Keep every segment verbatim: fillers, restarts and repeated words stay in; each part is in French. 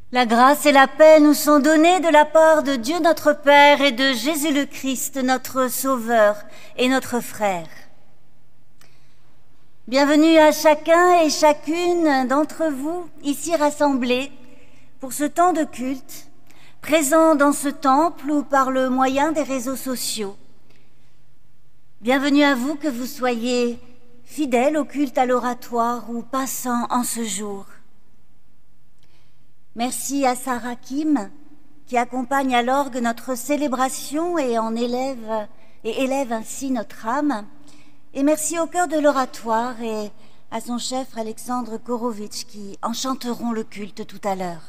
La grâce et la paix nous sont données de la part de Dieu notre Père et de Jésus le Christ, notre Sauveur et notre frère. Bienvenue à chacun et chacune d'entre vous ici rassemblés pour ce temps de culte, présents dans ce temple ou par le moyen des réseaux sociaux. Bienvenue à vous que vous soyez fidèles au culte à l'oratoire ou passants en ce jour. Merci à Sarah Kim qui accompagne à l'orgue notre célébration et en élève et élève ainsi notre âme. Et merci au cœur de l'oratoire et à son chef Alexandre Korovitch qui enchanteront le culte tout à l'heure.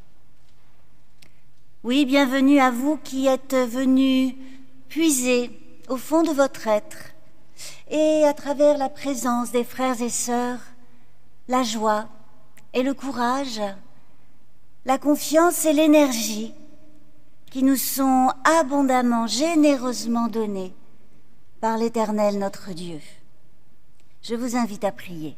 Oui, bienvenue à vous qui êtes venus puiser au fond de votre être et à travers la présence des frères et sœurs, la joie et le courage, la confiance et l'énergie qui nous sont abondamment, généreusement donnés par l'Éternel notre Dieu. Je vous invite à prier.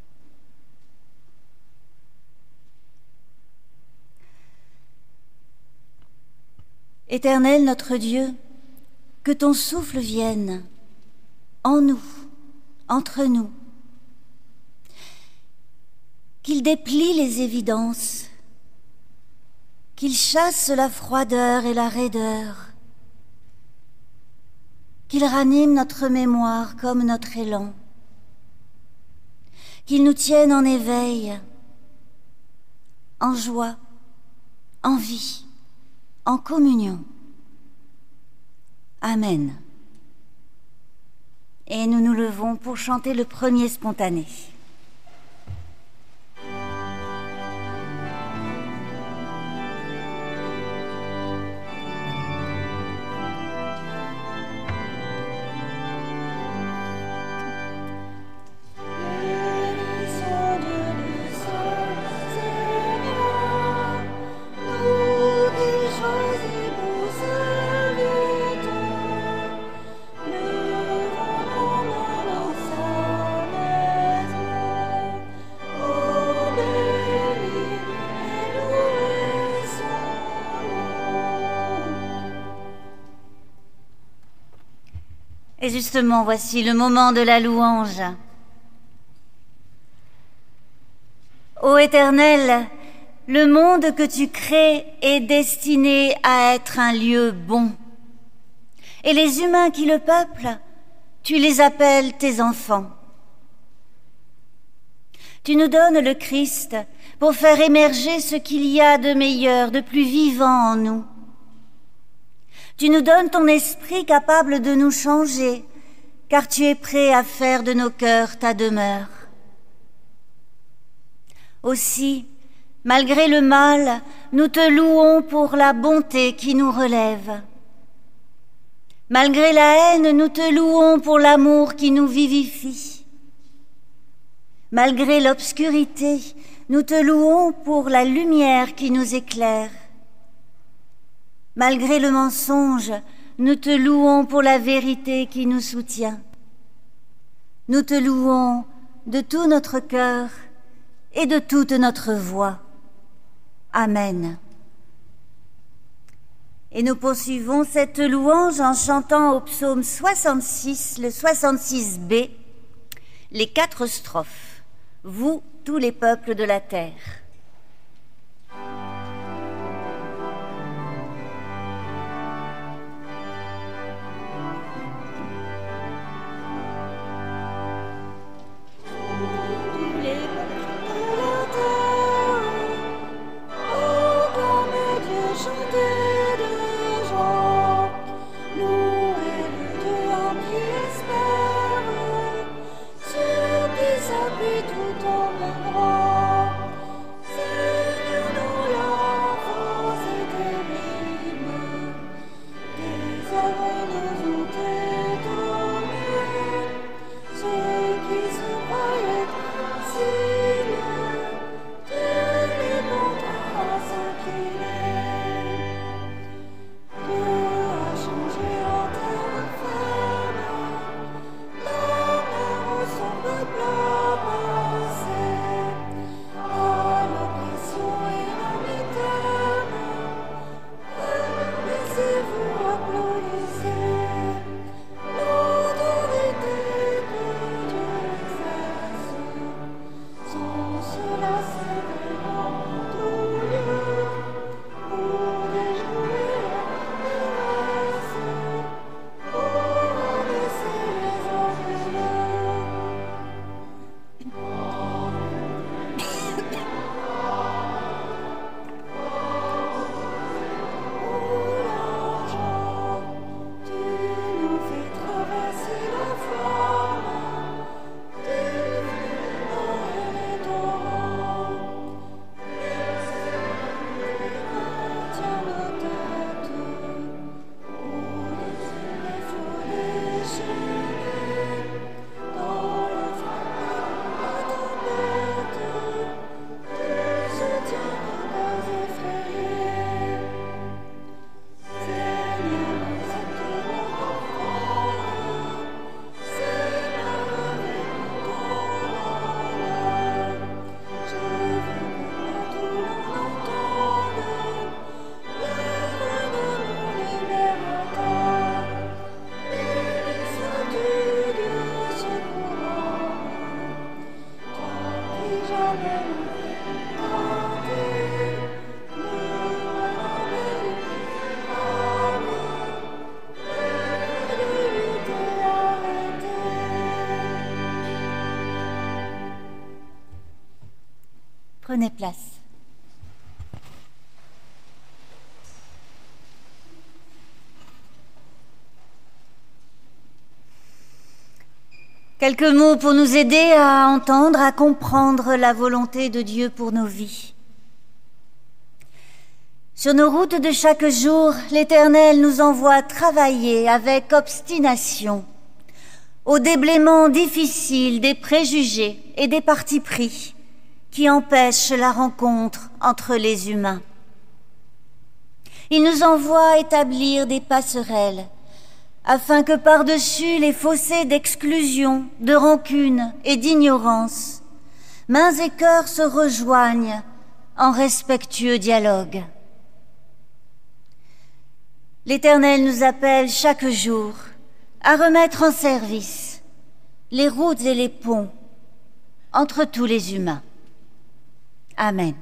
Éternel notre Dieu, que ton souffle vienne en nous, entre nous, qu'il déplie les évidences, qu'il chasse la froideur et la raideur, qu'il ranime notre mémoire comme notre élan, qu'il nous tienne en éveil, en joie, en vie, en communion. Amen. Et nous nous levons pour chanter le premier spontané. Et justement, voici le moment de la louange. Ô Éternel, le monde que tu crées est destiné à être un lieu bon. Et les humains qui le peuplent, tu les appelles tes enfants. Tu nous donnes le Christ pour faire émerger ce qu'il y a de meilleur, de plus vivant en nous. Tu nous donnes ton esprit capable de nous changer, car tu es prêt à faire de nos cœurs ta demeure. Aussi, malgré le mal, nous te louons pour la bonté qui nous relève. Malgré la haine, nous te louons pour l'amour qui nous vivifie. Malgré l'obscurité, nous te louons pour la lumière qui nous éclaire. Malgré le mensonge, nous te louons pour la vérité qui nous soutient. Nous te louons de tout notre cœur et de toute notre voix. Amen. Et nous poursuivons cette louange en chantant au psaume soixante-six, le soixante-six B, les quatre strophes. Vous, tous les peuples de la terre. Tout en endroit, Prenez place. Quelques mots pour nous aider à entendre, à comprendre la volonté de Dieu pour nos vies. Sur nos routes de chaque jour, l'Éternel nous envoie travailler avec obstination au déblaiement difficile des préjugés et des partis pris qui empêchent la rencontre entre les humains. Il nous envoie établir des passerelles afin que par-dessus les fossés d'exclusion, de rancune et d'ignorance, mains et cœurs se rejoignent en respectueux dialogue. L'Éternel nous appelle chaque jour à remettre en service les routes et les ponts entre tous les humains. Amen.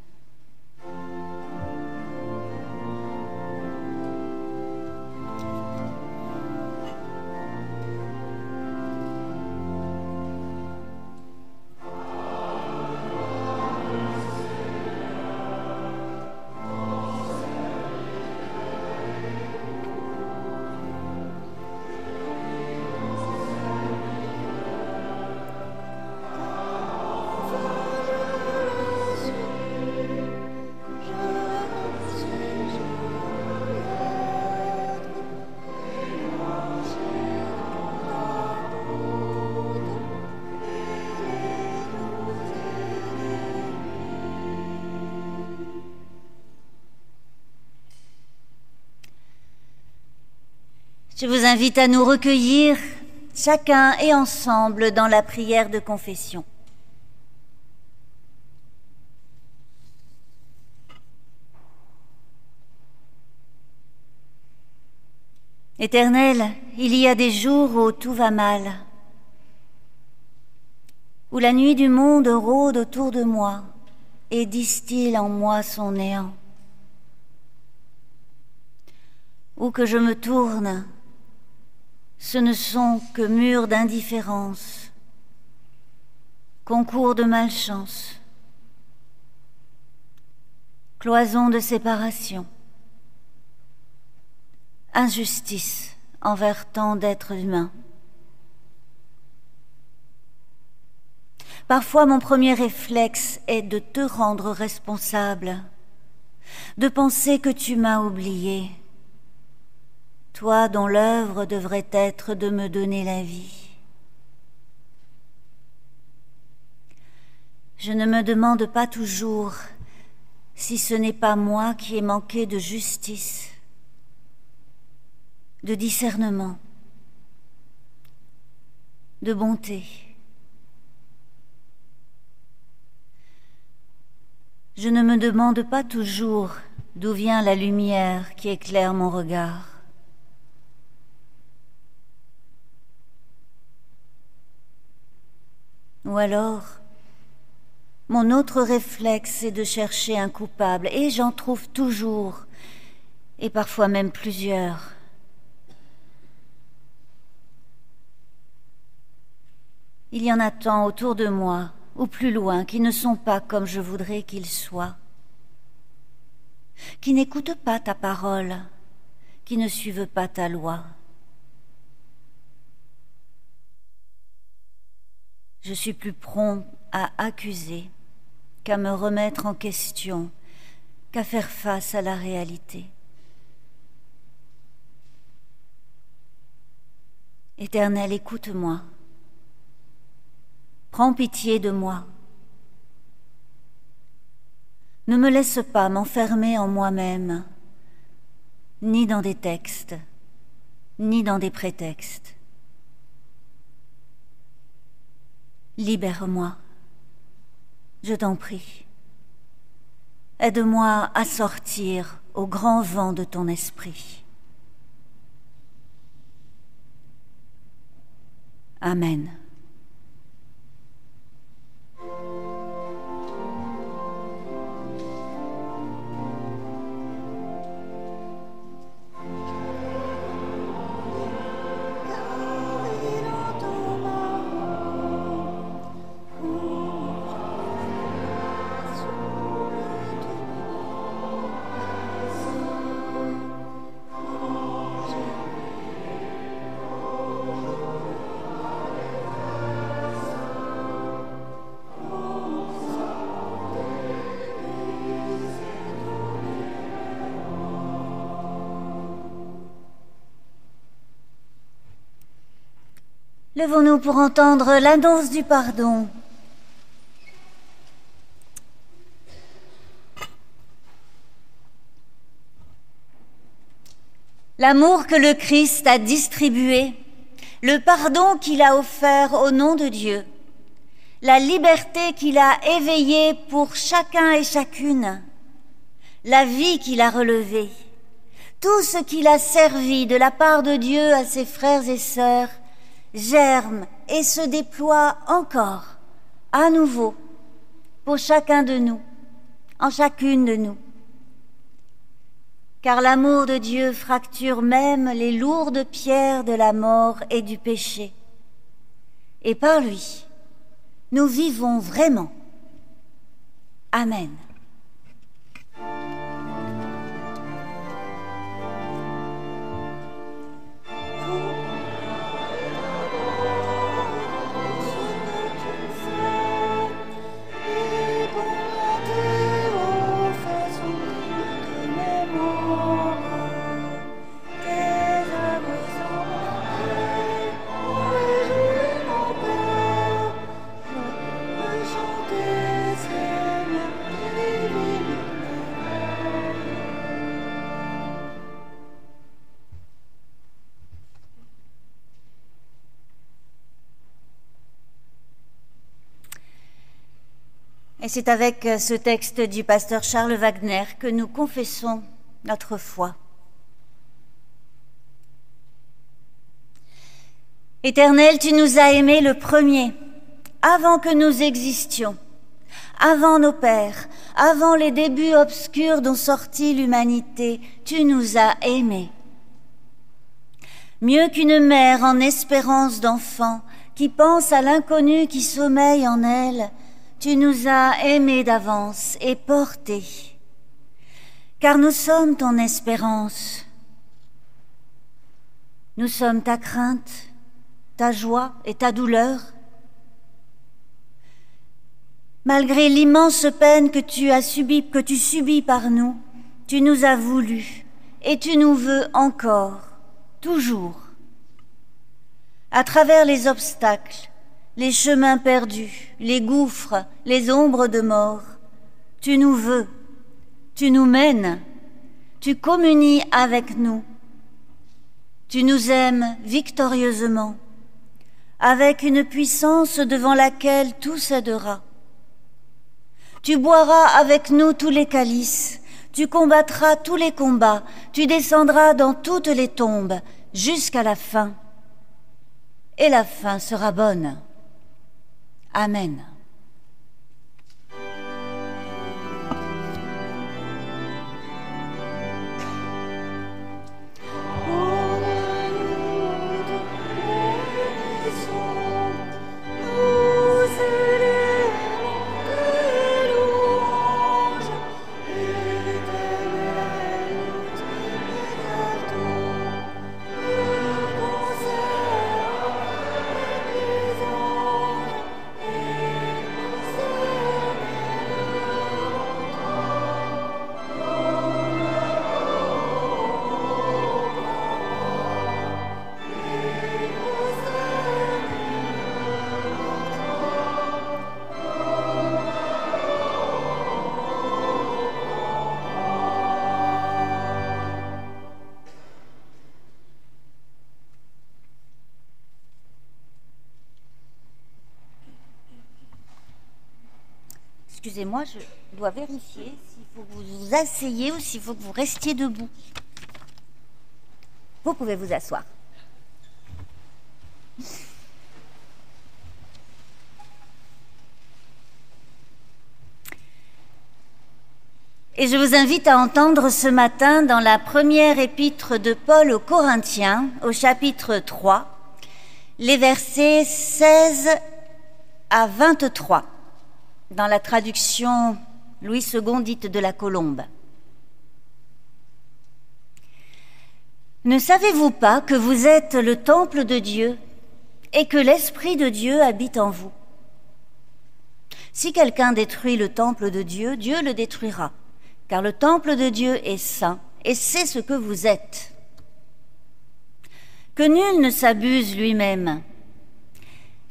Je vous invite à nous recueillir, chacun et ensemble, dans la prière de confession. Éternel, il y a des jours où tout va mal, où la nuit du monde rôde autour de moi et distille en moi son néant. Où que je me tourne, ce ne sont que murs d'indifférence, concours de malchance, cloisons de séparation, injustice envers tant d'êtres humains. Parfois, mon premier réflexe est de te rendre responsable, de penser que tu m'as oublié, toi dont l'œuvre devrait être de me donner la vie. Je ne me demande pas toujours si ce n'est pas moi qui ai manqué de justice, de discernement, de bonté. Je ne me demande pas toujours d'où vient la lumière qui éclaire mon regard. Ou alors, mon autre réflexe est de chercher un coupable, et j'en trouve toujours, et parfois même plusieurs. Il y en a tant autour de moi, ou plus loin, qui ne sont pas comme je voudrais qu'ils soient, qui n'écoutent pas ta parole, qui ne suivent pas ta loi. Je suis plus prompt à accuser qu'à me remettre en question, qu'à faire face à la réalité. Éternel, écoute-moi. Prends pitié de moi. Ne me laisse pas m'enfermer en moi-même, ni dans des textes, ni dans des prétextes. Libère-moi, je t'en prie. Aide-moi à sortir au grand vent de ton esprit. Amen. Levons-nous pour entendre l'annonce du pardon. L'amour que le Christ a distribué, le pardon qu'il a offert au nom de Dieu, la liberté qu'il a éveillée pour chacun et chacune, la vie qu'il a relevée, tout ce qu'il a servi de la part de Dieu à ses frères et sœurs, germe et se déploie encore, à nouveau, pour chacun de nous, en chacune de nous. Car l'amour de Dieu fracture même les lourdes pierres de la mort et du péché. Et par lui, nous vivons vraiment. Amen. Et c'est avec ce texte du pasteur Charles Wagner que nous confessons notre foi. Éternel, tu nous as aimés le premier, avant que nous existions, avant nos pères, avant les débuts obscurs dont sortit l'humanité, tu nous as aimés. Mieux qu'une mère en espérance d'enfant, qui pense à l'inconnu qui sommeille en elle, tu nous as aimés d'avance et portés, car nous sommes ton espérance. Nous sommes ta crainte, ta joie et ta douleur. Malgré l'immense peine que tu as subie, que tu subis par nous, tu nous as voulu et tu nous veux encore, toujours. À travers les obstacles, les chemins perdus, les gouffres, les ombres de mort, tu nous veux, tu nous mènes, tu communies avec nous, tu nous aimes victorieusement, avec une puissance devant laquelle tout cédera. Tu boiras avec nous tous les calices, tu combattras tous les combats, tu descendras dans toutes les tombes, jusqu'à la fin. Et la fin sera bonne. Amen. Excusez-moi, je dois vérifier s'il faut que vous vous asseyez ou s'il faut que vous restiez debout. Vous pouvez vous asseoir. Et je vous invite à entendre ce matin dans la première épître de Paul aux Corinthiens, au chapitre trois, les versets seize à vingt-trois. Dans la traduction Louis second dite de la Colombe. Ne savez-vous pas que vous êtes le temple de Dieu et que l'Esprit de Dieu habite en vous? Si quelqu'un détruit le temple de Dieu, Dieu le détruira, car le temple de Dieu est saint et c'est ce que vous êtes. Que nul ne s'abuse lui-même.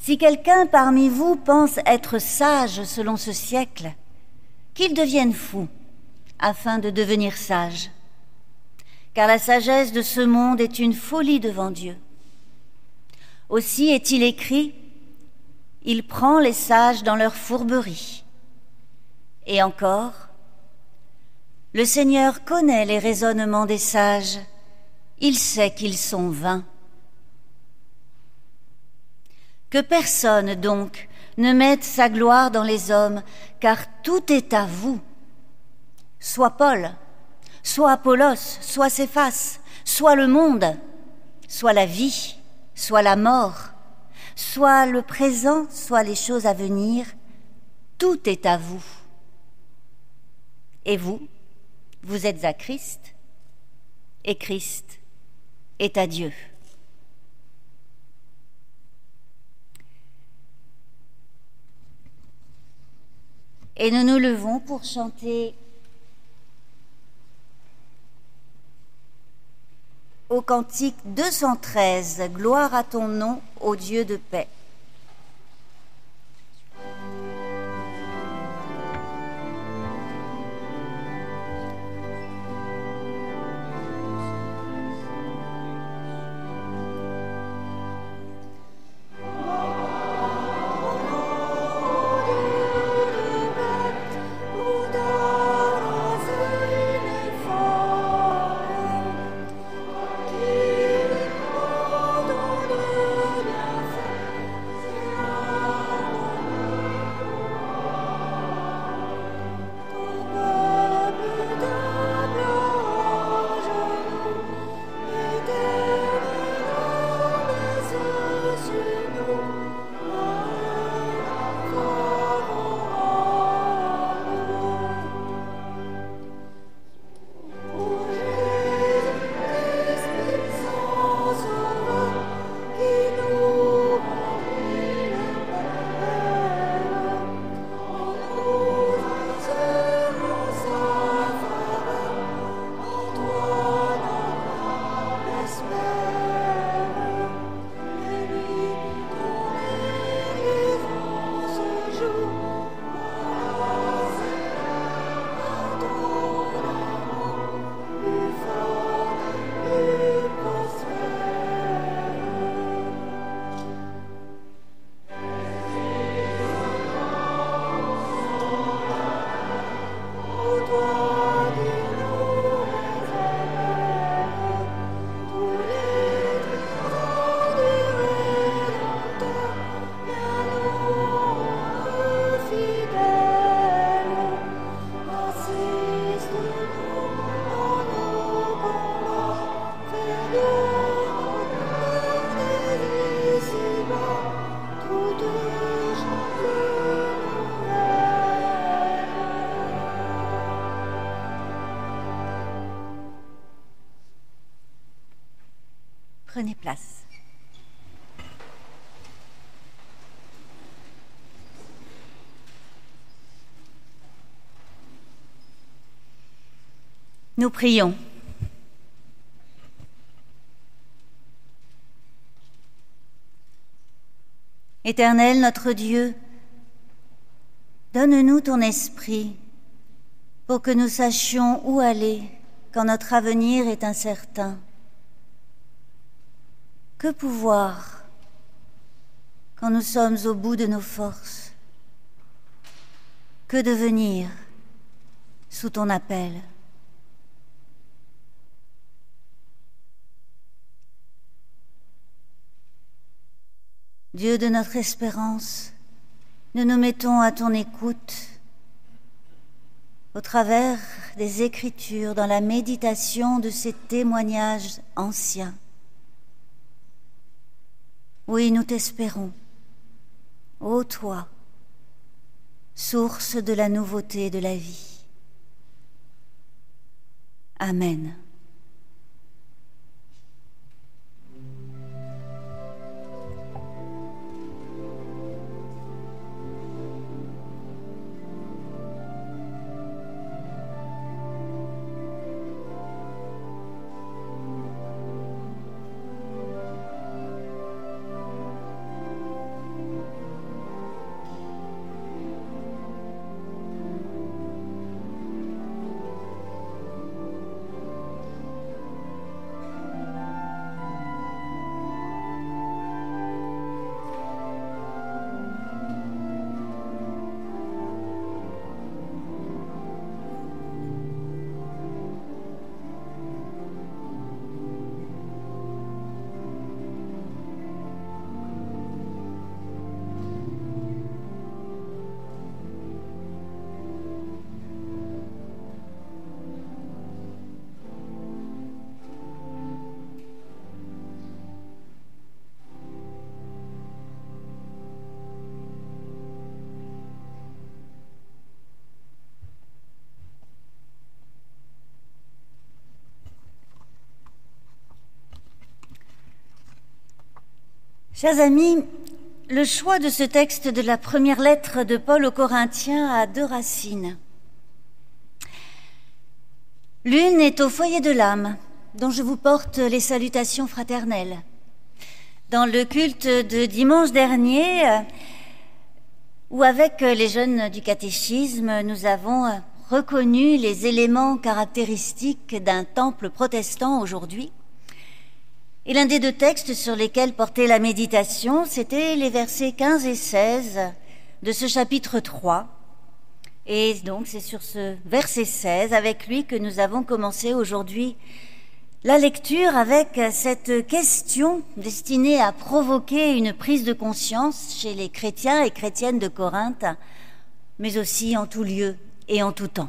Si quelqu'un parmi vous pense être sage selon ce siècle, qu'il devienne fou, afin de devenir sage. Car la sagesse de ce monde est une folie devant Dieu. Aussi est-il écrit, « Il prend les sages dans leur fourberie. » Et encore, « Le Seigneur connaît les raisonnements des sages, il sait qu'ils sont vains. » Que personne, donc, ne mette sa gloire dans les hommes, car tout est à vous. Soit Paul, soit Apollos, soit Céphas, soit le monde, soit la vie, soit la mort, soit le présent, soit les choses à venir, tout est à vous. Et vous, vous êtes à Christ, et Christ est à Dieu. Et nous nous levons pour chanter au cantique deux cent treize, « Gloire à ton nom, ô Dieu de paix ». Prenez place. Nous prions. Éternel notre Dieu, donne-nous ton esprit pour que nous sachions où aller quand notre avenir est incertain. Que pouvoir quand nous sommes au bout de nos forces? Que devenir sous ton appel? Dieu de notre espérance, nous nous mettons à ton écoute au travers des Écritures, dans la méditation de ces témoignages anciens. Oui, nous t'espérons, ô toi, source de la nouveauté de la vie. Amen. Chers amis, le choix de ce texte de la première lettre de Paul aux Corinthiens a deux racines. L'une est au foyer de l'âme, dont je vous porte les salutations fraternelles. Dans le culte de dimanche dernier, où avec les jeunes du catéchisme, nous avons reconnu les éléments caractéristiques d'un temple protestant aujourd'hui. Et l'un des deux textes sur lesquels portait la méditation, c'était les versets quinze et seize de ce chapitre trois. Et donc c'est sur ce verset seize, avec lui, que nous avons commencé aujourd'hui la lecture avec cette question destinée à provoquer une prise de conscience chez les chrétiens et chrétiennes de Corinthe, mais aussi en tout lieu et en tout temps.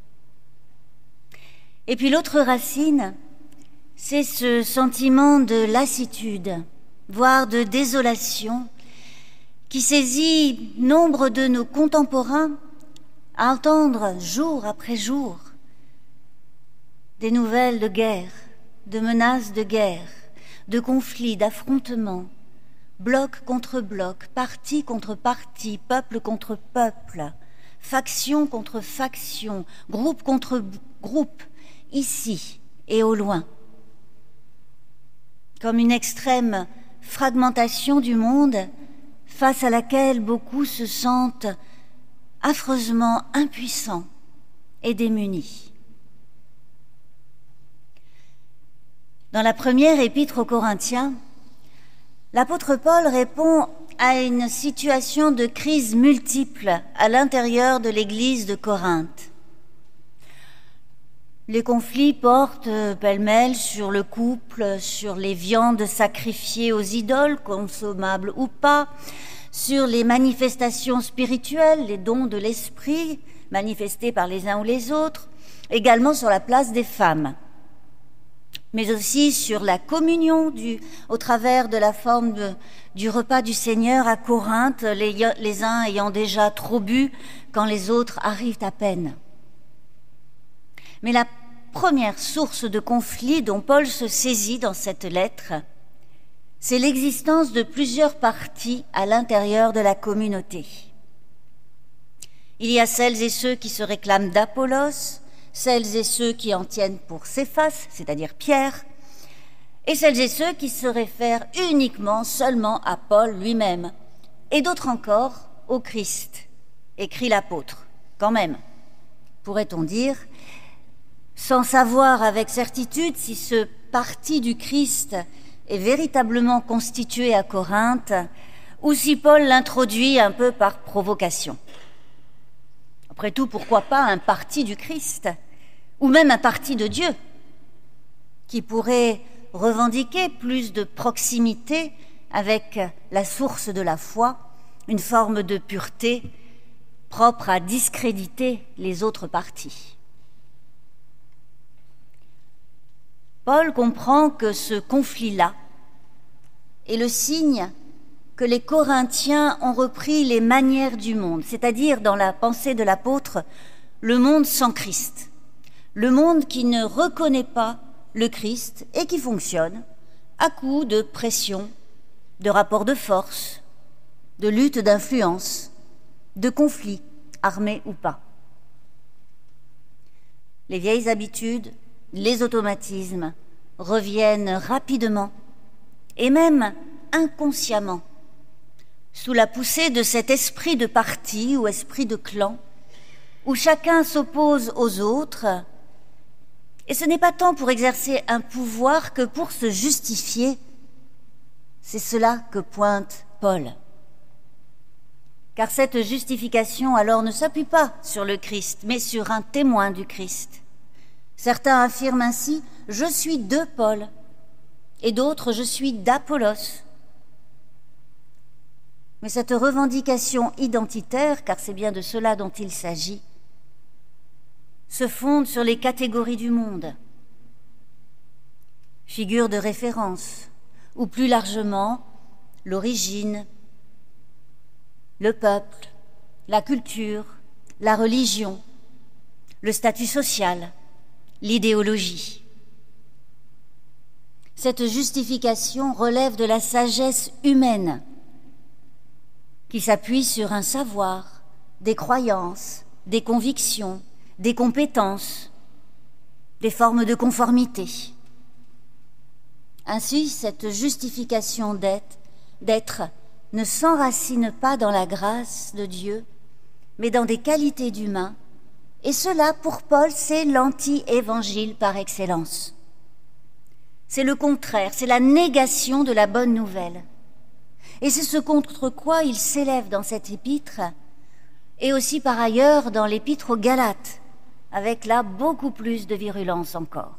Et puis l'autre racine, c'est ce sentiment de lassitude, voire de désolation, qui saisit nombre de nos contemporains à entendre jour après jour des nouvelles de guerre, de menaces de guerre, de conflits, d'affrontements, bloc contre bloc, parti contre parti, peuple contre peuple, faction contre faction, groupe contre groupe, ici et au loin. Comme une extrême fragmentation du monde face à laquelle beaucoup se sentent affreusement impuissants et démunis. Dans la première épître aux Corinthiens, l'apôtre Paul répond à une situation de crise multiple à l'intérieur de l'église de Corinthe. Les conflits portent pêle-mêle sur le couple, sur les viandes sacrifiées aux idoles, consommables ou pas, sur les manifestations spirituelles, les dons de l'esprit manifestés par les uns ou les autres, également sur la place des femmes, mais aussi sur la communion du, au travers de la forme de, du repas du Seigneur à Corinthe, les, les uns ayant déjà trop bu quand les autres arrivent à peine. Mais la première source de conflit dont Paul se saisit dans cette lettre, c'est l'existence de plusieurs partis à l'intérieur de la communauté. Il y a celles et ceux qui se réclament d'Apollos, celles et ceux qui en tiennent pour Céphas, c'est-à-dire Pierre, et celles et ceux qui se réfèrent uniquement, seulement à Paul lui-même, et d'autres encore au Christ, écrit l'apôtre, quand même, pourrait-on dire, sans savoir avec certitude si ce parti du Christ est véritablement constitué à Corinthe, ou si Paul l'introduit un peu par provocation. Après tout, pourquoi pas un parti du Christ, ou même un parti de Dieu, qui pourrait revendiquer plus de proximité avec la source de la foi, une forme de pureté propre à discréditer les autres partis. Paul comprend que ce conflit-là est le signe que les Corinthiens ont repris les manières du monde, c'est-à-dire, dans la pensée de l'apôtre, le monde sans Christ, le monde qui ne reconnaît pas le Christ et qui fonctionne à coup de pression, de rapports de force, de lutte d'influence, de conflits, armés ou pas. Les vieilles habitudes, les automatismes reviennent rapidement et même inconsciemment sous la poussée de cet esprit de parti ou esprit de clan où chacun s'oppose aux autres, et ce n'est pas tant pour exercer un pouvoir que pour se justifier. C'est cela que pointe Paul. Car cette justification alors ne s'appuie pas sur le Christ, mais sur un témoin du Christ. Certains affirment ainsi « je suis de Paul » et d'autres « je suis d'Apollos ». Mais cette revendication identitaire, car c'est bien de cela dont il s'agit, se fonde sur les catégories du monde, figure de référence, ou plus largement l'origine, le peuple, la culture, la religion, le statut social, l'idéologie. Cette justification relève de la sagesse humaine qui s'appuie sur un savoir, des croyances, des convictions, des compétences, des formes de conformité. Ainsi, cette justification d'être, d'être ne s'enracine pas dans la grâce de Dieu, mais dans des qualités d'humain, et cela, pour Paul, c'est l'anti-évangile par excellence. C'est le contraire, c'est la négation de la bonne nouvelle. Et c'est ce contre quoi il s'élève dans cette épître, et aussi par ailleurs dans l'épître aux Galates, avec là beaucoup plus de virulence encore.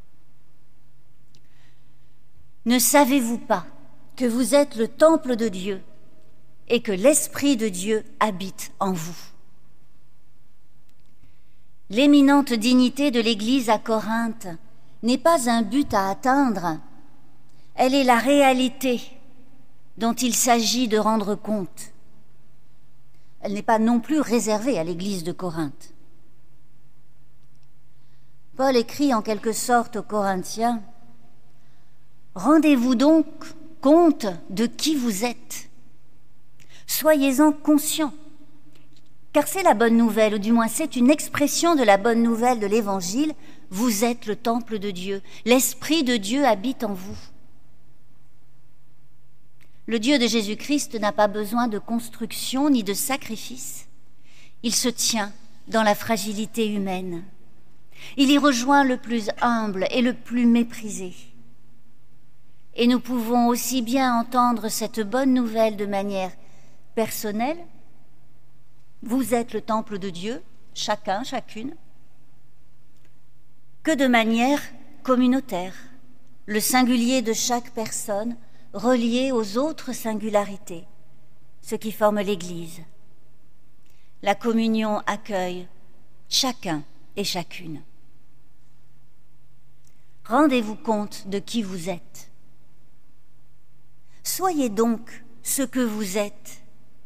Ne savez-vous pas que vous êtes le temple de Dieu et que l'Esprit de Dieu habite en vous? L'éminente dignité de l'Église à Corinthe n'est pas un but à atteindre, elle est la réalité dont il s'agit de rendre compte. Elle n'est pas non plus réservée à l'Église de Corinthe. Paul écrit en quelque sorte aux Corinthiens: « Rendez-vous donc compte de qui vous êtes. Soyez-en conscients, car c'est la bonne nouvelle, ou du moins c'est une expression de la bonne nouvelle de l'Évangile. Vous êtes le temple de Dieu, l'Esprit de Dieu habite en vous. » Le Dieu de Jésus-Christ n'a pas besoin de construction ni de sacrifice. Il se tient dans la fragilité humaine. Il y rejoint le plus humble et le plus méprisé. Et nous pouvons aussi bien entendre cette bonne nouvelle de manière personnelle. Vous êtes le temple de Dieu, chacun, chacune, que de manière communautaire, le singulier de chaque personne relié aux autres singularités, ce qui forme l'Église. La communion accueille chacun et chacune. Rendez-vous compte de qui vous êtes. Soyez donc ce que vous êtes,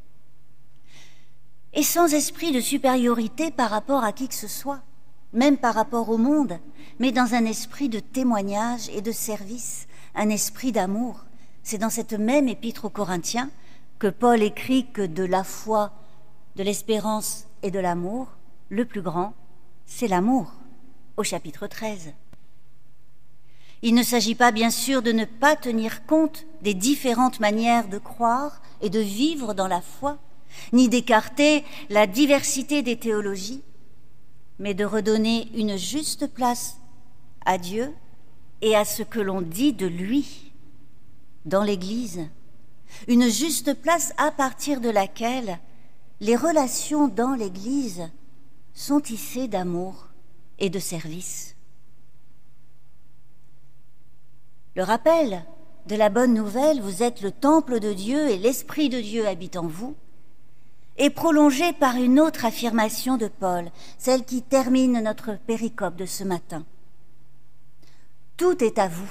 et sans esprit de supériorité par rapport à qui que ce soit, même par rapport au monde, mais dans un esprit de témoignage et de service, un esprit d'amour. C'est dans cette même épître aux Corinthiens que Paul écrit que de la foi, de l'espérance et de l'amour, le plus grand, c'est l'amour, au chapitre treize. Il ne s'agit pas, bien sûr, de ne pas tenir compte des différentes manières de croire et de vivre dans la foi, ni d'écarter la diversité des théologies, mais de redonner une juste place à Dieu et à ce que l'on dit de lui dans l'Église, une juste place à partir de laquelle les relations dans l'Église sont tissées d'amour et de service. Le rappel de la bonne nouvelle, vous êtes le temple de Dieu et l'Esprit de Dieu habite en vous, est prolongé par une autre affirmation de Paul, celle qui termine notre péricope de ce matin. Tout est à vous,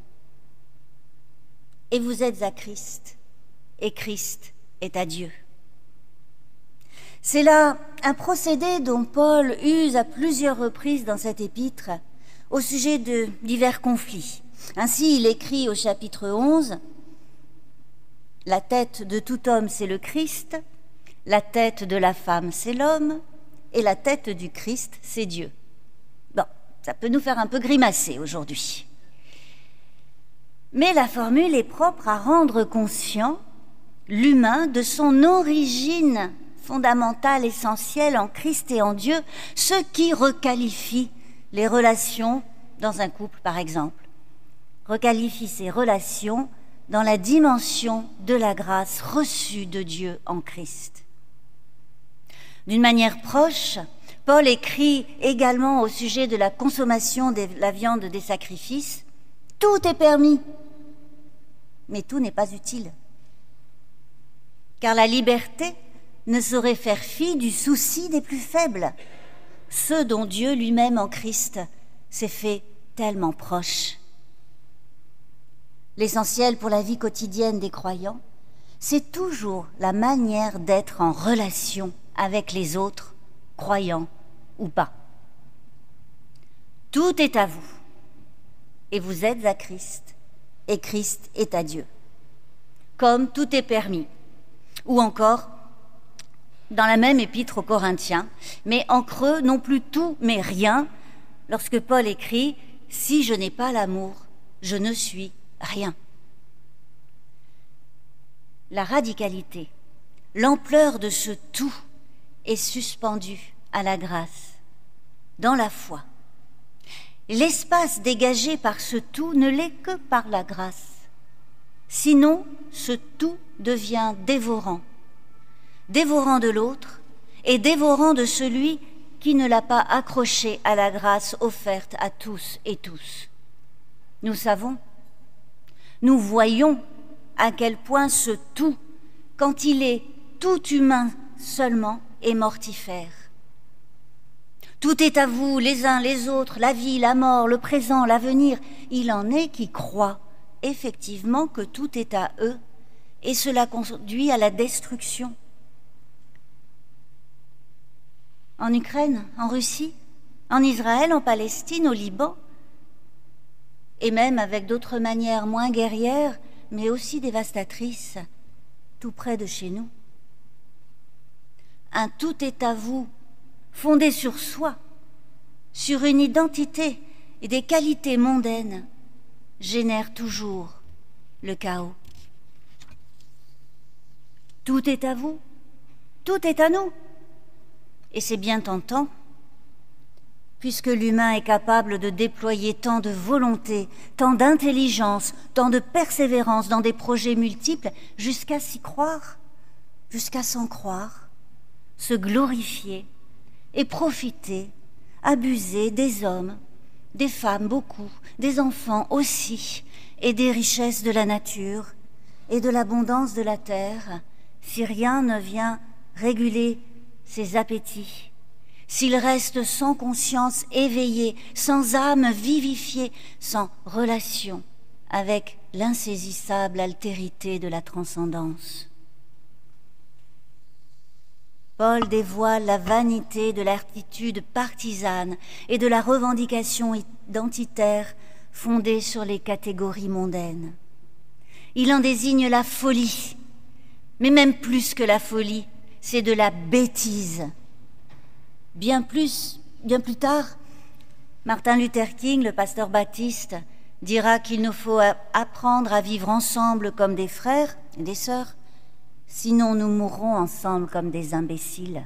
et vous êtes à Christ, et Christ est à Dieu. C'est là un procédé dont Paul use à plusieurs reprises dans cet épître au sujet de divers conflits. Ainsi, il écrit au chapitre onze, « La tête de tout homme, c'est le Christ, la tête de la femme, c'est l'homme, et la tête du Christ, c'est Dieu. » Bon, ça peut nous faire un peu grimacer aujourd'hui. Mais la formule est propre à rendre conscient l'humain de son origine fondamentale, essentielle en Christ et en Dieu, ce qui requalifie les relations dans un couple, par exemple, requalifie ces relations dans la dimension de la grâce reçue de Dieu en Christ. D'une manière proche, Paul écrit également au sujet de la consommation de la viande des sacrifices, « Tout est permis, mais tout n'est pas utile. Car la liberté ne saurait faire fi du souci des plus faibles, ceux dont Dieu lui-même en Christ s'est fait tellement proche. » L'essentiel pour la vie quotidienne des croyants, c'est toujours la manière d'être en relation avec les autres, croyants ou pas. Tout est à vous, et vous êtes à Christ, et Christ est à Dieu. Comme tout est permis. Ou encore, dans la même épître aux Corinthiens, mais en creux, non plus tout, mais rien, lorsque Paul écrit « Si je n'ai pas l'amour, je ne suis rien ». La radicalité, l'ampleur de ce tout est suspendue à la grâce, dans la foi. L'espace dégagé par ce tout ne l'est que par la grâce. Sinon, ce tout devient dévorant, dévorant de l'autre et dévorant de celui qui ne l'a pas accroché à la grâce offerte à tous et tous. Nous savons, nous voyons à quel point ce tout, quand il est tout humain seulement, est mortifère. Tout est à vous, les uns, les autres, la vie, la mort, le présent, l'avenir. Il en est qui croient effectivement que tout est à eux, et cela conduit à la destruction. En Ukraine, en Russie, en Israël, en Palestine, au Liban, et même avec d'autres manières moins guerrières, mais aussi dévastatrices, tout près de chez nous. Un tout est à vous, fondé sur soi, sur une identité et des qualités mondaines, génère toujours le chaos. Tout est à vous, tout est à nous. Et c'est bien tentant, puisque l'humain est capable de déployer tant de volonté, tant d'intelligence, tant de persévérance dans des projets multiples, jusqu'à s'y croire, jusqu'à s'en croire, se glorifier et profiter, abuser des hommes, des femmes beaucoup, des enfants aussi, et des richesses de la nature et de l'abondance de la terre, si rien ne vient réguler ses appétits, s'il reste sans conscience éveillée, sans âme vivifiée, sans relation avec l'insaisissable altérité de la transcendance. Paul dévoile la vanité de l'attitude partisane et de la revendication identitaire fondée sur les catégories mondaines. Il en désigne la folie, mais même plus que la folie, c'est de la bêtise. Bien plus, bien plus tard, Martin Luther King, le pasteur baptiste, dira qu'il nous faut apprendre à vivre ensemble comme des frères et des sœurs, sinon nous mourrons ensemble comme des imbéciles.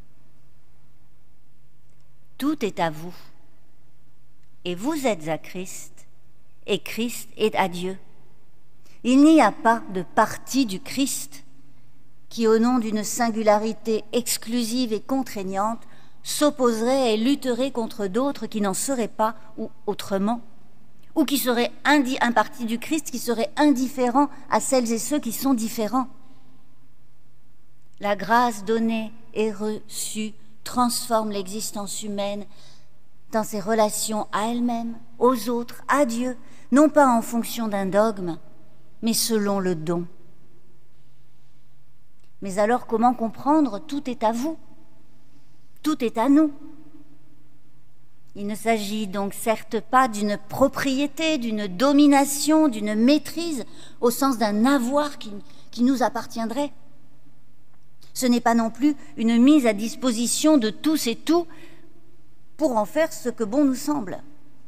Tout est à vous, et vous êtes à Christ, et Christ est à Dieu. Il n'y a pas de parti du Christ qui, au nom d'une singularité exclusive et contraignante, s'opposerait et lutterait contre d'autres qui n'en seraient pas ou autrement, ou qui seraient indi- un parti du Christ qui serait indifférent à celles et ceux qui sont différents. La grâce donnée et reçue transforme l'existence humaine dans ses relations à elle-même, aux autres, à Dieu, non pas en fonction d'un dogme, mais selon le don. Mais alors comment comprendre « tout est à vous », tout est à nous? Il ne s'agit donc certes pas d'une propriété, d'une domination, d'une maîtrise, au sens d'un avoir qui, qui nous appartiendrait. Ce n'est pas non plus une mise à disposition de tous et tout pour en faire ce que bon nous semble.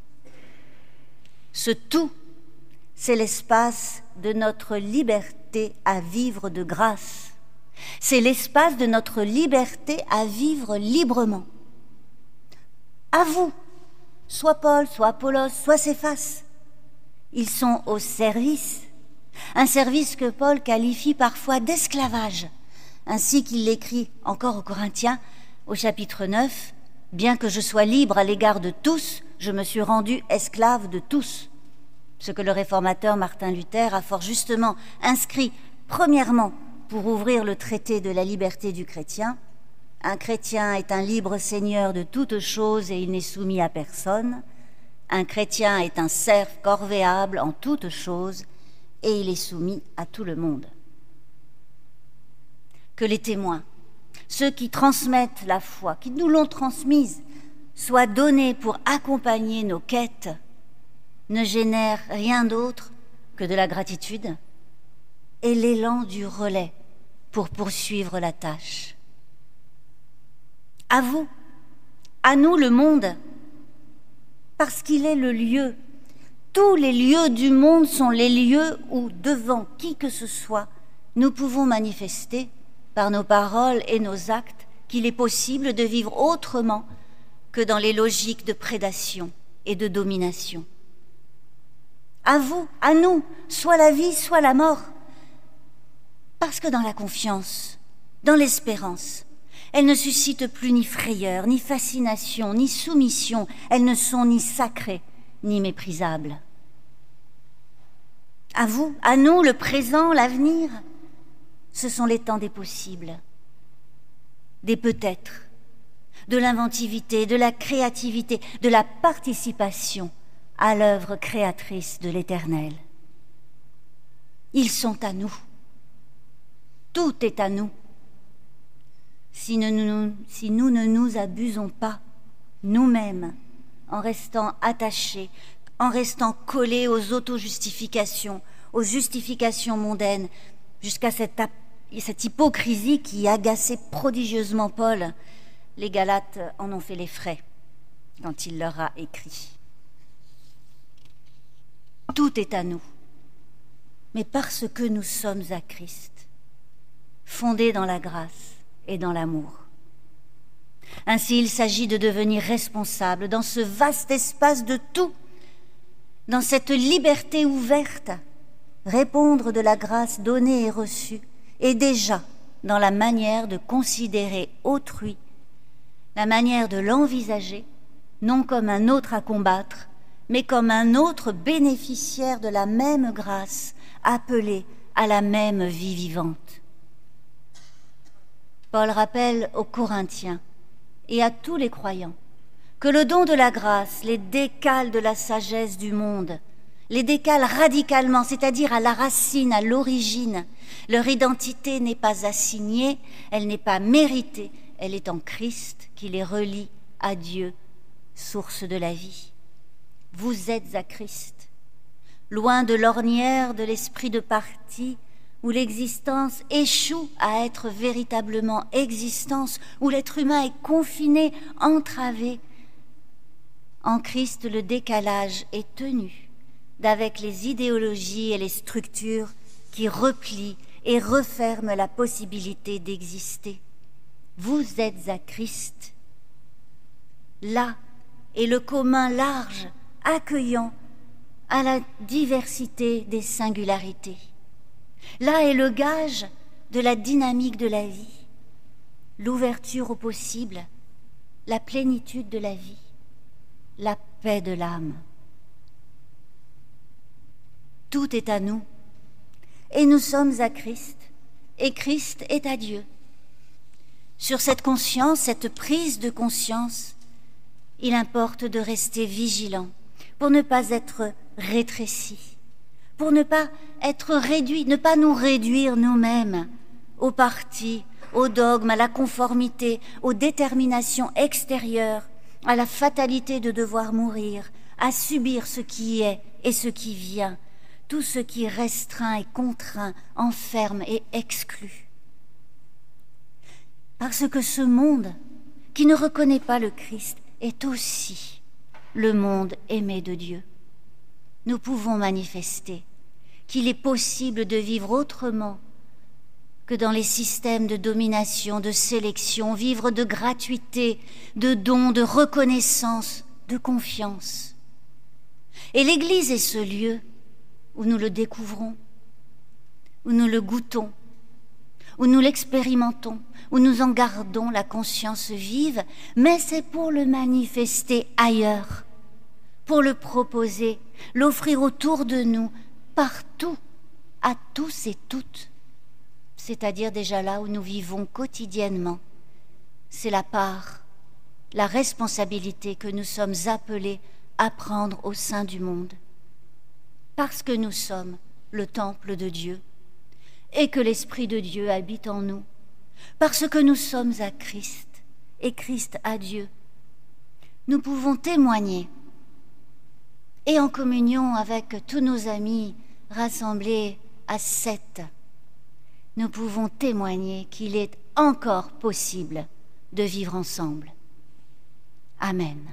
Ce tout, c'est l'espace de notre liberté à vivre de grâce. C'est l'espace de notre liberté à vivre librement. À vous, soit Paul, soit Apollos, soit Céphas. Ils sont au service, un service que Paul qualifie parfois d'esclavage, ainsi qu'il l'écrit encore aux Corinthiens au chapitre neuf, « Bien que je sois libre à l'égard de tous, je me suis rendu esclave de tous ». Ce que le réformateur Martin Luther a fort justement inscrit premièrement pour ouvrir le traité de la liberté du chrétien. Un chrétien est un libre seigneur de toutes choses et il n'est soumis à personne. Un chrétien est un serf corvéable en toutes choses et il est soumis à tout le monde. Que les témoins, ceux qui transmettent la foi, qui nous l'ont transmise, soient donnés pour accompagner nos quêtes, ne génèrent rien d'autre que de la gratitude et l'élan du relais pour poursuivre la tâche. À vous, à nous le monde, parce qu'il est le lieu. Tous les lieux du monde sont les lieux où, devant qui que ce soit, nous pouvons manifester, par nos paroles et nos actes, qu'il est possible de vivre autrement que dans les logiques de prédation et de domination. À vous, à nous, soit la vie, soit la mort. Parce que dans la confiance, dans l'espérance, elles ne suscitent plus ni frayeur, ni fascination, ni soumission. Elles ne sont ni sacrées, ni méprisables. À vous, à nous, le présent, l'avenir, ce sont les temps des possibles, des peut-être, de l'inventivité, de la créativité, de la participation à l'œuvre créatrice de l'Éternel. Ils sont à nous. Tout est à nous. Si nous, nous, si nous ne nous abusons pas nous-mêmes en restant attachés, en restant collés aux auto-justifications, aux justifications mondaines, jusqu'à cette, cette hypocrisie qui agaçait prodigieusement Paul. Les Galates en ont fait les frais quand il leur a écrit. Tout est à nous, mais parce que nous sommes à Christ, fondés dans la grâce et dans l'amour. Ainsi, il s'agit de devenir responsable dans ce vaste espace de tout, dans cette liberté ouverte, répondre de la grâce donnée et reçue, et déjà dans la manière de considérer autrui, la manière de l'envisager, non comme un autre à combattre, mais comme un autre bénéficiaire de la même grâce, appelé à la même vie vivante. Paul rappelle aux Corinthiens et à tous les croyants que le don de la grâce les décale de la sagesse du monde, les décale radicalement, c'est-à-dire à la racine, à l'origine. Leur identité n'est pas assignée, elle n'est pas méritée, elle est en Christ qui les relie à Dieu, source de la vie. Vous êtes à Christ, loin de l'ornière de l'esprit de parti, où l'existence échoue à être véritablement existence, où l'être humain est confiné, entravé. En Christ, le décalage est tenu d'avec les idéologies et les structures qui replient et referment la possibilité d'exister. Vous êtes à Christ. Là est le commun large, accueillant à la diversité des singularités. Là est le gage de la dynamique de la vie, l'ouverture au possible, la plénitude de la vie, la paix de l'âme. Tout est à nous, et nous sommes à Christ, et Christ est à Dieu. Sur cette conscience, cette prise de conscience, il importe de rester vigilant pour ne pas être rétréci, pour ne pas être réduit, ne pas nous réduire nous-mêmes aux partis, aux dogmes, à la conformité, aux déterminations extérieures, à la fatalité de devoir mourir, à subir ce qui est et ce qui vient, tout ce qui restreint et contraint, enferme et exclut. Parce que ce monde qui ne reconnaît pas le Christ est aussi le monde aimé de Dieu. Nous pouvons manifester qu'il est possible de vivre autrement que dans les systèmes de domination, de sélection, vivre de gratuité, de dons, de reconnaissance, de confiance. Et l'Église est ce lieu où nous le découvrons, où nous le goûtons, où nous l'expérimentons, où nous en gardons la conscience vive, mais c'est pour le manifester ailleurs, pour le proposer, l'offrir autour de nous, partout, à tous et toutes, c'est-à-dire déjà là où nous vivons quotidiennement. C'est la part, la responsabilité que nous sommes appelés à prendre au sein du monde, parce que nous sommes le temple de Dieu et que l'Esprit de Dieu habite en nous, parce que nous sommes à Christ et Christ à Dieu. Nous pouvons témoigner et en communion avec tous nos amis rassemblés à sept, nous pouvons témoigner qu'il est encore possible de vivre ensemble. Amen.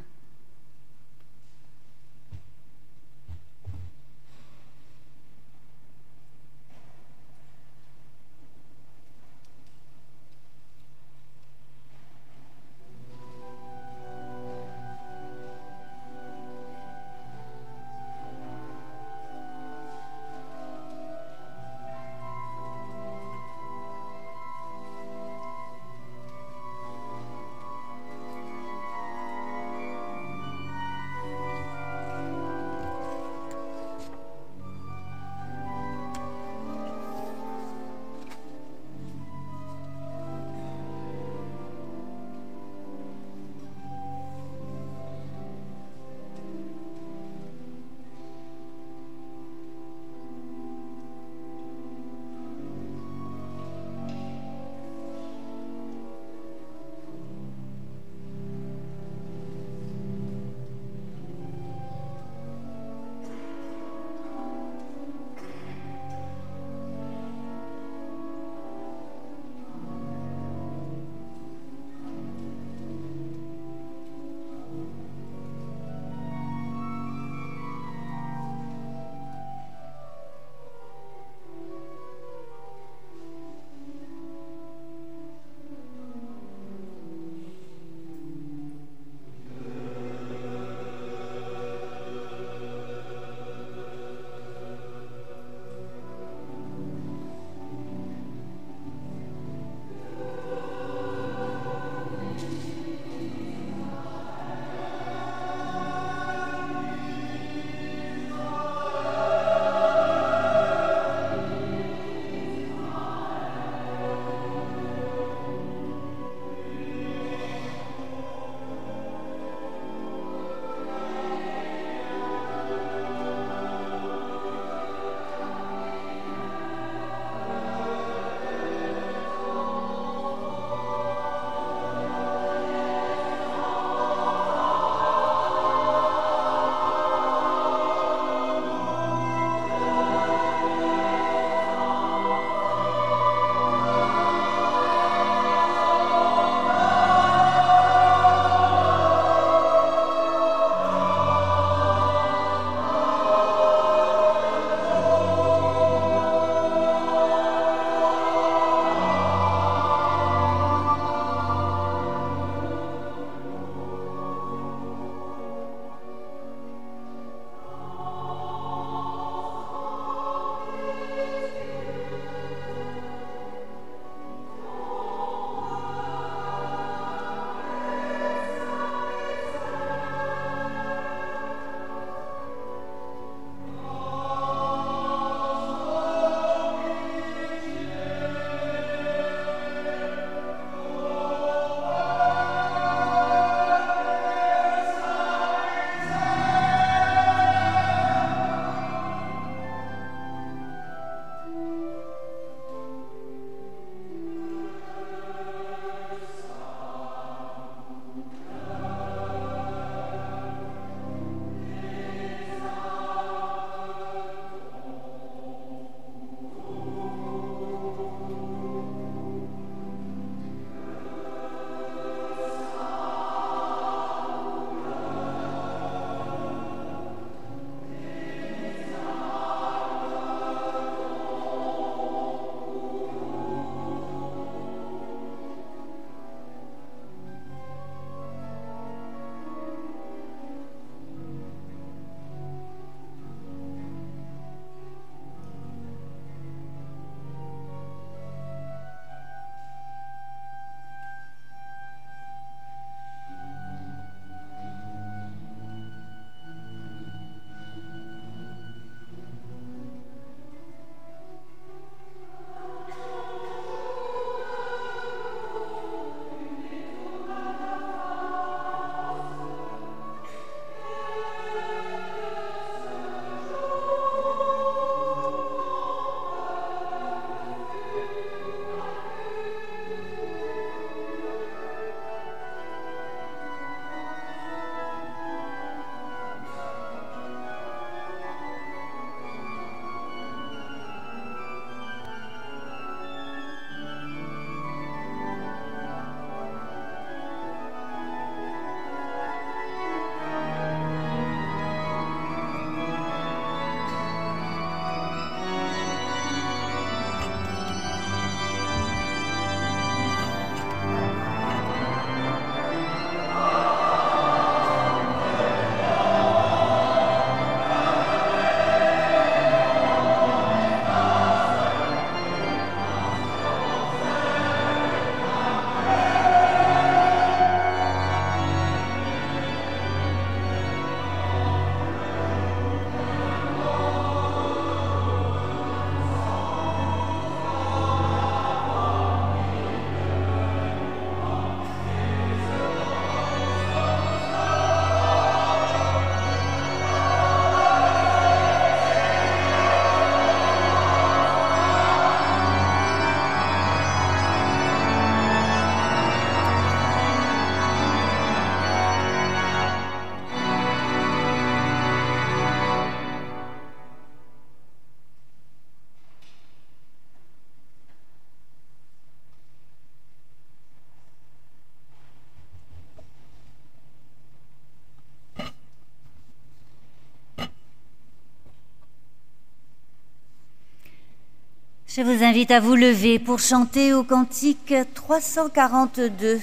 Je vous invite à vous lever pour chanter au cantique trois cent quarante-deux.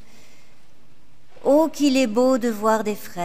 « Oh, qu'il est beau de voir des frères !»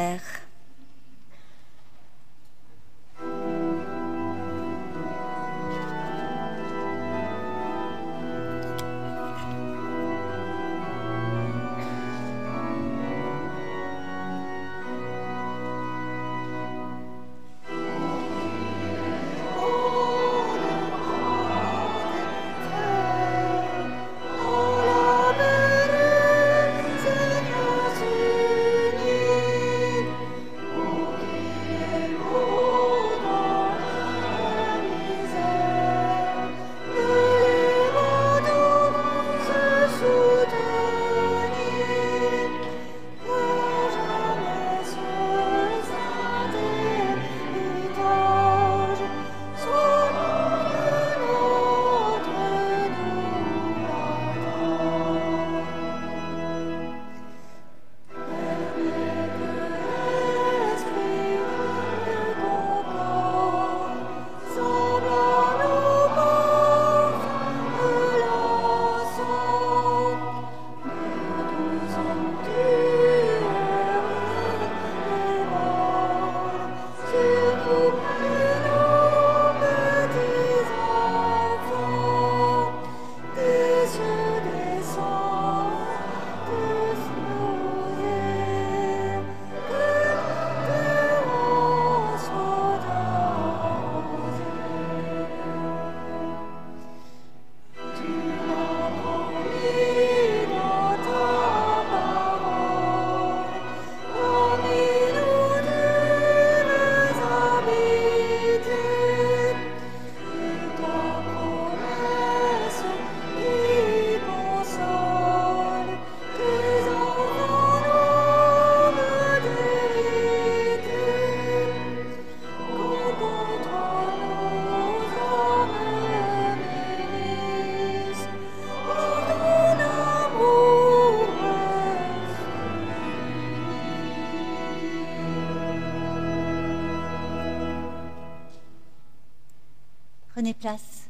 Prenez place.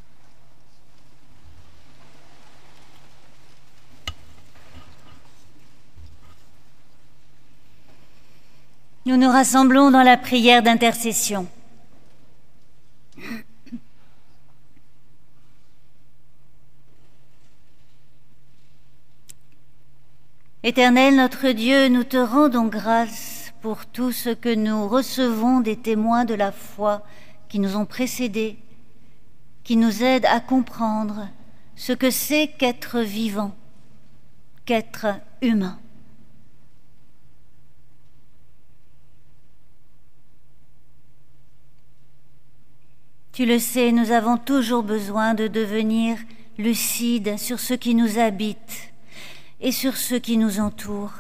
Nous nous rassemblons dans la prière d'intercession. Éternel notre Dieu, nous te rendons grâce pour tout ce que nous recevons des témoins de la foi qui nous ont précédés, qui nous aident à comprendre ce que c'est qu'être vivant, qu'être humain. Tu le sais, nous avons toujours besoin de devenir lucides sur ce qui nous habite et sur ce qui nous entoure.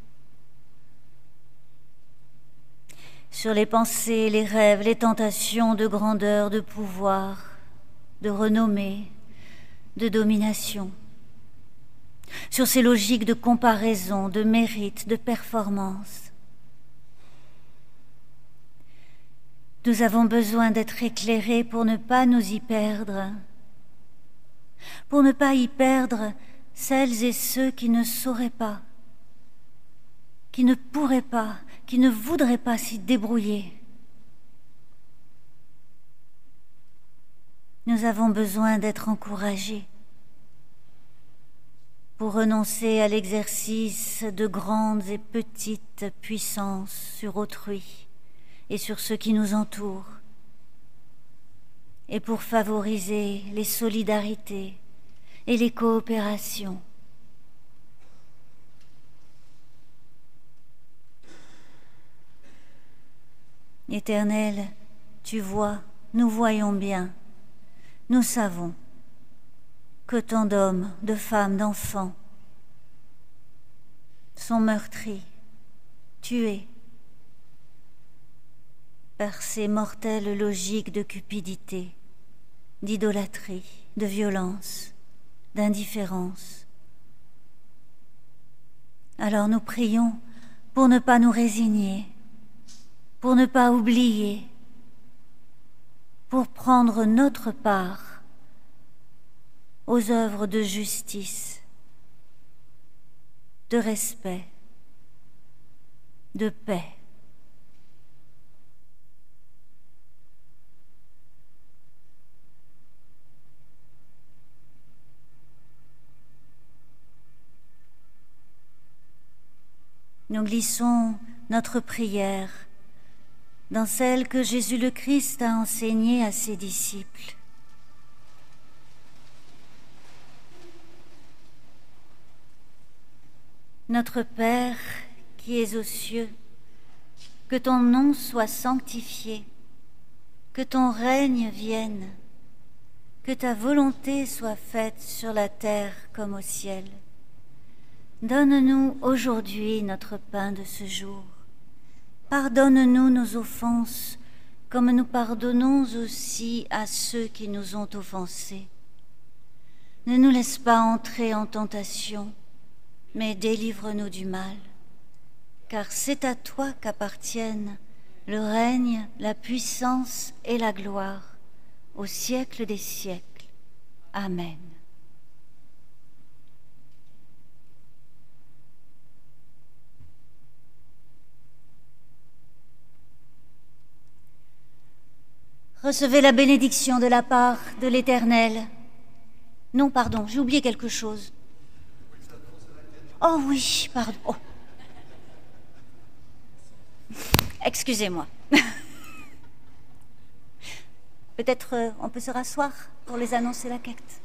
Sur les pensées, les rêves, les tentations de grandeur, de pouvoir, de renommée, de domination. Sur ces logiques de comparaison, de mérite, de performance. Nous avons besoin d'être éclairés pour ne pas nous y perdre, pour ne pas y perdre celles et ceux qui ne sauraient pas, qui ne pourraient pas, qui ne voudraient pas s'y débrouiller. Nous avons besoin d'être encouragés pour renoncer à l'exercice de grandes et petites puissances sur autrui et sur ceux qui nous entourent, et pour favoriser les solidarités et les coopérations. Éternel, tu vois, nous voyons bien, nous savons que tant d'hommes, de femmes, d'enfants sont meurtris, tués par ces mortelles logiques de cupidité, d'idolâtrie, de violence, d'indifférence. Alors nous prions pour ne pas nous résigner, pour ne pas oublier, pour prendre notre part aux œuvres de justice, de respect, de paix. Nous glissons notre prière dans celle que Jésus le Christ a enseignée à ses disciples. Notre Père qui es aux cieux, que ton nom soit sanctifié, que ton règne vienne, que ta volonté soit faite sur la terre comme au ciel. Donne-nous aujourd'hui notre pain de ce jour. Pardonne-nous nos offenses, comme nous pardonnons aussi à ceux qui nous ont offensés. Ne nous laisse pas entrer en tentation, mais délivre-nous du mal. Car c'est à toi qu'appartiennent le règne, la puissance et la gloire, au siècle des siècles. Amen. Recevez la bénédiction de la part de l'Éternel. Non, pardon, j'ai oublié quelque chose. Oh oui, pardon. Oh. Excusez-moi. Peut-être euh, on peut se rasseoir pour les annoncer la quête.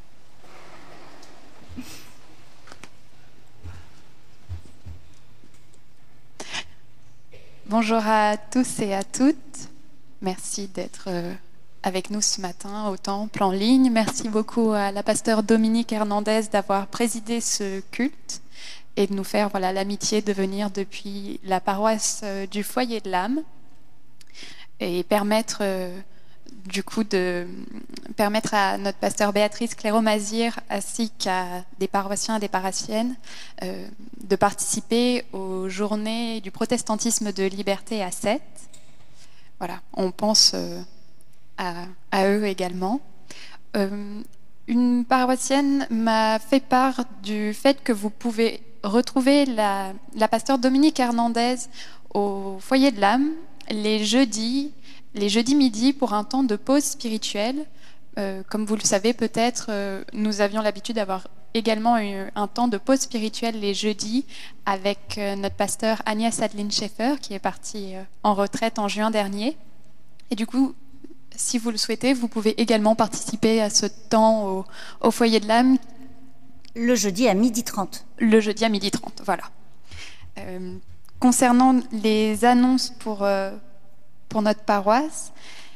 Bonjour à tous et à toutes. Merci d'être avec nous ce matin au Temple en ligne. Merci beaucoup à la pasteure Dominique Hernandez d'avoir présidé ce culte et de nous faire voilà, l'amitié de venir depuis la paroisse du Foyer de l'Âme et permettre du coup de permettre à notre pasteur Béatrice Cléro-Mazir ainsi qu'à des paroissiens et des paroissiennes euh, de participer aux journées du protestantisme de liberté à Sète. Voilà, on pense euh, à, à eux également. Euh, une paroissienne m'a fait part du fait que vous pouvez retrouver la, la pasteure Dominique Hernandez au Foyer de l'Âme les jeudis, les jeudis midi pour un temps de pause spirituelle. Euh, comme vous le savez peut-être, euh, nous avions l'habitude d'avoir également eu un temps de pause spirituelle les jeudis avec euh, notre pasteur Agnès Adeline Schaeffer qui est partie euh, en retraite en juin dernier. Et du coup, si vous le souhaitez, vous pouvez également participer à ce temps au, au Foyer de l'Âme. Le jeudi à midi trente. Le jeudi à midi trente, voilà. Euh, concernant les annonces pour, euh, pour notre paroisse,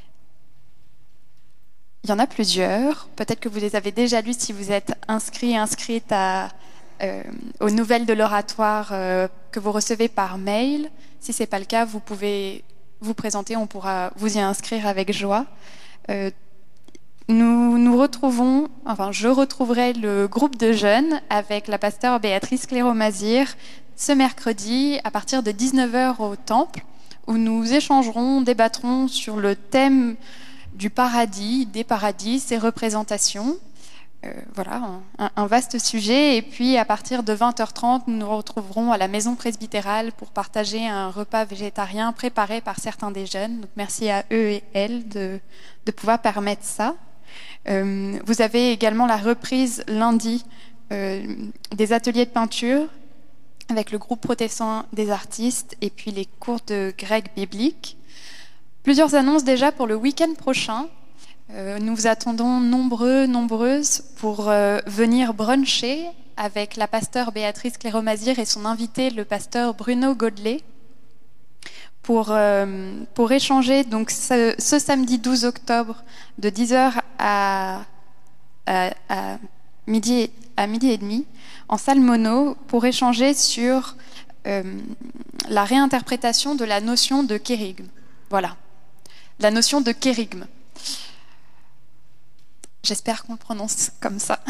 il y en a plusieurs. Peut-être que vous les avez déjà lues si vous êtes inscrit et inscrite à, euh, aux nouvelles de l'oratoire euh, que vous recevez par mail. Si ce n'est pas le cas, vous pouvez vous présenter, on pourra vous y inscrire avec joie. Euh, nous nous retrouvons, enfin je retrouverai le groupe de jeunes avec la pasteure Béatrice Cléro-Mazir ce mercredi à partir de dix-neuf heures au Temple, où nous échangerons, débattrons sur le thème du paradis, des paradis, ses représentations. Euh, voilà, un, un vaste sujet. Et puis, à partir de vingt heures trente, nous nous retrouverons à la maison presbytérale pour partager un repas végétarien préparé par certains des jeunes. Donc, merci à eux et elles de, de pouvoir permettre ça. Euh, vous avez également la reprise lundi euh, des ateliers de peinture avec le groupe protestant des artistes et puis les cours de grec biblique. Plusieurs annonces déjà pour le week-end prochain. Euh, nous vous attendons nombreux, nombreuses pour euh, venir bruncher avec la pasteure Béatrice Cléro-Mazir et son invité, le pasteur Bruno Godelet, pour, euh, pour échanger donc, ce, ce samedi douze octobre de dix heures à, à, à, midi, à midi et demi en salle mono pour échanger sur euh, la réinterprétation de la notion de kérigme. Voilà. La notion de kérigme. J'espère qu'on le prononce comme ça.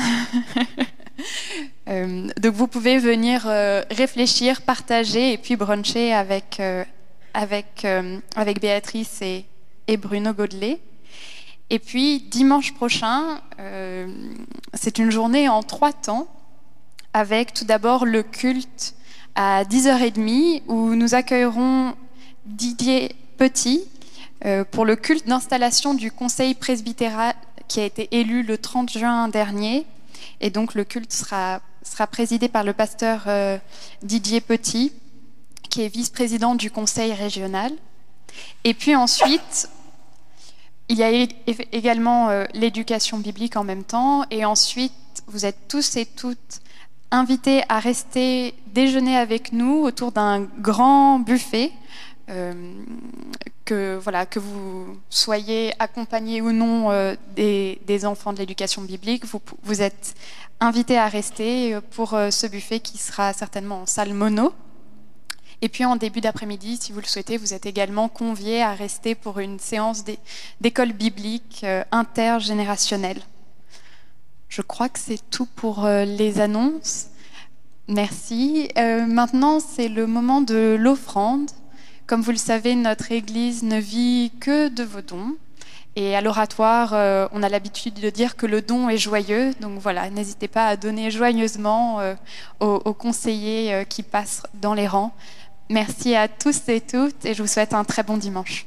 euh, donc vous pouvez venir euh, réfléchir, partager et puis bruncher avec, euh, avec, euh, avec Béatrice et, et Bruno Godelet. Et puis, dimanche prochain, euh, c'est une journée en trois temps, avec tout d'abord le culte à dix heures trente, où nous accueillerons Didier Petit euh, pour le culte d'installation du conseil presbytéral qui a été élu le trente juin dernier. Et donc, le culte sera, sera présidé par le pasteur euh, Didier Petit, qui est vice-président du conseil régional. Et puis ensuite, il y a également euh, l'éducation biblique en même temps. Et ensuite, vous êtes tous et toutes invités à rester déjeuner avec nous autour d'un grand buffet. Euh, que, voilà, que vous soyez accompagnés ou non euh, des, des enfants de l'éducation biblique, vous, vous êtes invités à rester pour euh, ce buffet qui sera certainement en salle mono. Et puis en début d'après-midi, si vous le souhaitez, vous êtes également conviés à rester pour une séance d'école biblique euh, intergénérationnelle. Je crois que c'est tout pour euh, les annonces. Merci. Euh, maintenant, c'est le moment de l'offrande. Comme vous le savez, notre Église ne vit que de vos dons. Et à l'oratoire, euh, on a l'habitude de dire que le don est joyeux. Donc voilà, n'hésitez pas à donner joyeusement euh, aux, aux conseillers euh, qui passent dans les rangs. Merci à tous et toutes et je vous souhaite un très bon dimanche.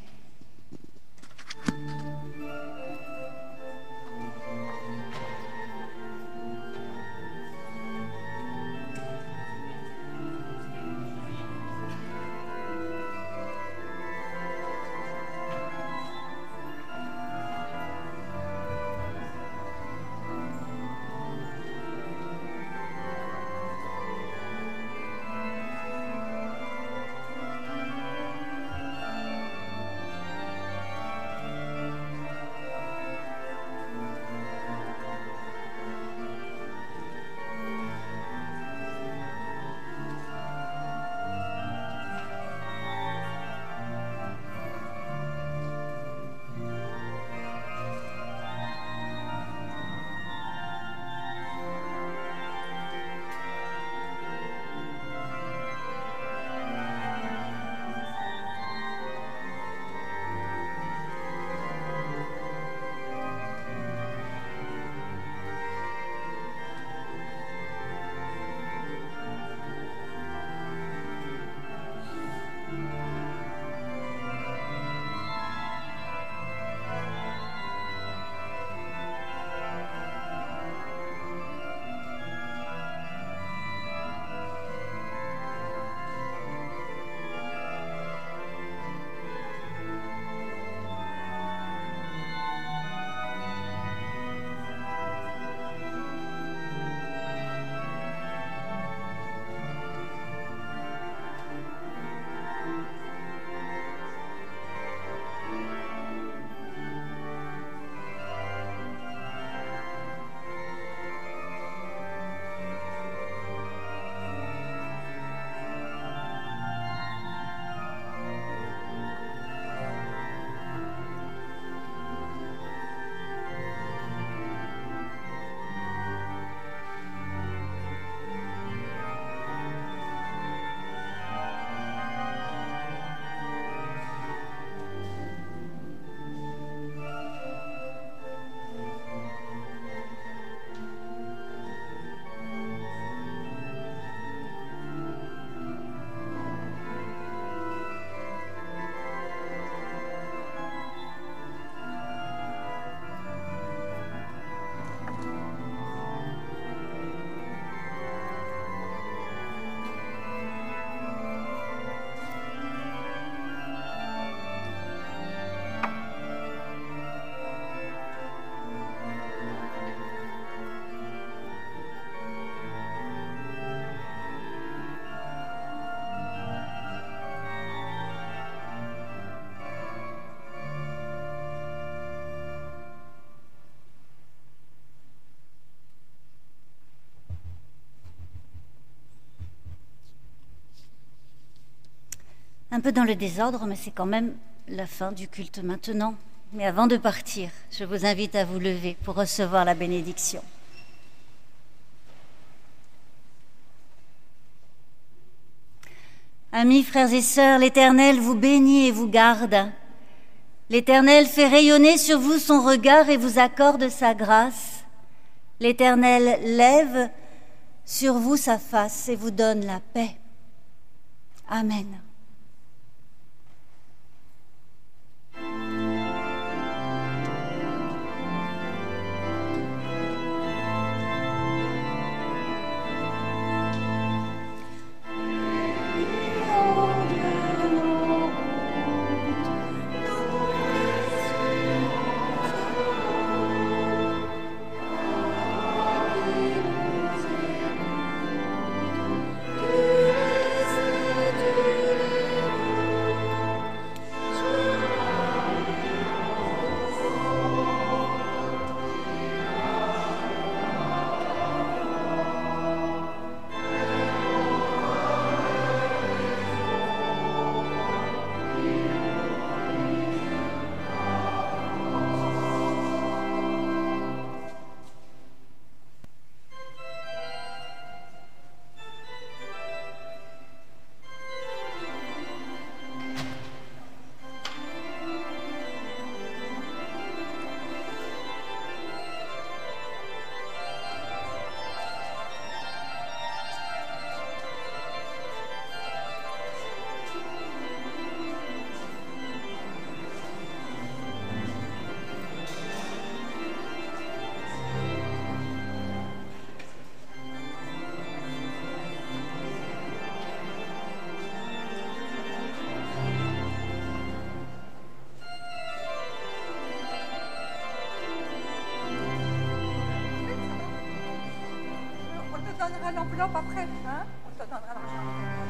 Un peu dans le désordre, mais c'est quand même la fin du culte maintenant. Mais avant de partir, je vous invite à vous lever pour recevoir la bénédiction. Amis, frères et sœurs, l'Éternel vous bénit et vous garde. L'Éternel fait rayonner sur vous son regard et vous accorde sa grâce. L'Éternel lève sur vous sa face et vous donne la paix. Amen. On te donnera l'enveloppe après, hein? On te donnera l'argent.